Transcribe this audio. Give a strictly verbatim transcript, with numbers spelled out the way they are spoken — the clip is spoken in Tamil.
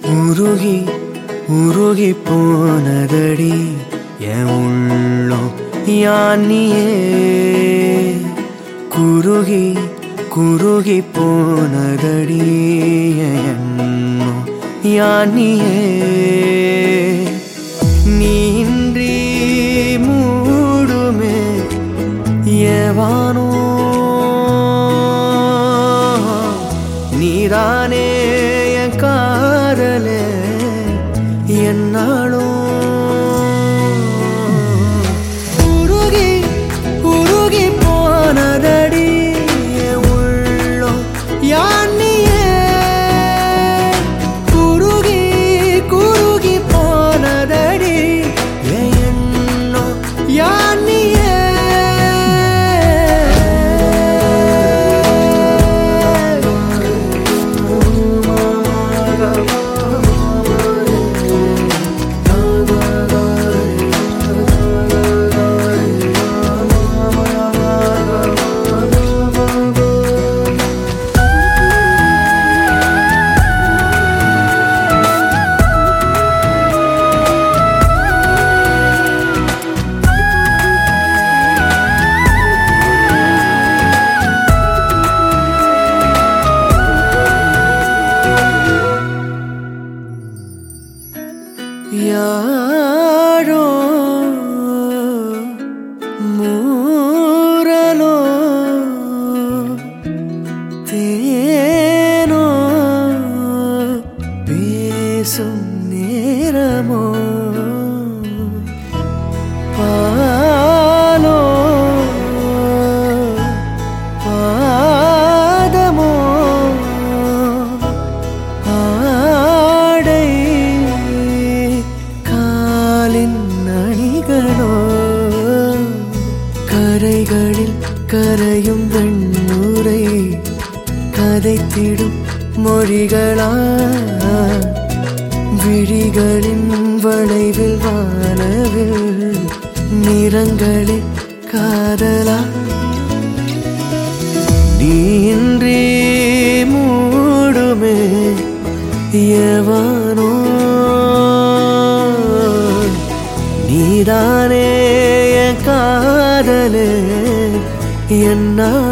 உருகி உருகி போனதடி என் உள்ளம் யானியே குருகி குருகி போனதடி என் எண்ணம் யானியே நீன்றி மூடுமே ஏவானோ நீதானே என் காதலே என்னாலும் உருகி உருகி போனதடி என் உள்ளம் யானியே குருகி குருகி போனதடி என் எண்ணம் யானியே யாரோ மூரலோ தேனோ பேசும் நேரமோ பாலோ பாதமோ அணிகளோ கரைகளில் கரையும் வெண்ணுரை கதைத்திடும் மொழிகளா விழிகளின் வளைவில் வானவில் நிறங்களில் காதலா நீன்றி மூடுமே எவனோ நீதானே என் காதலே என்ன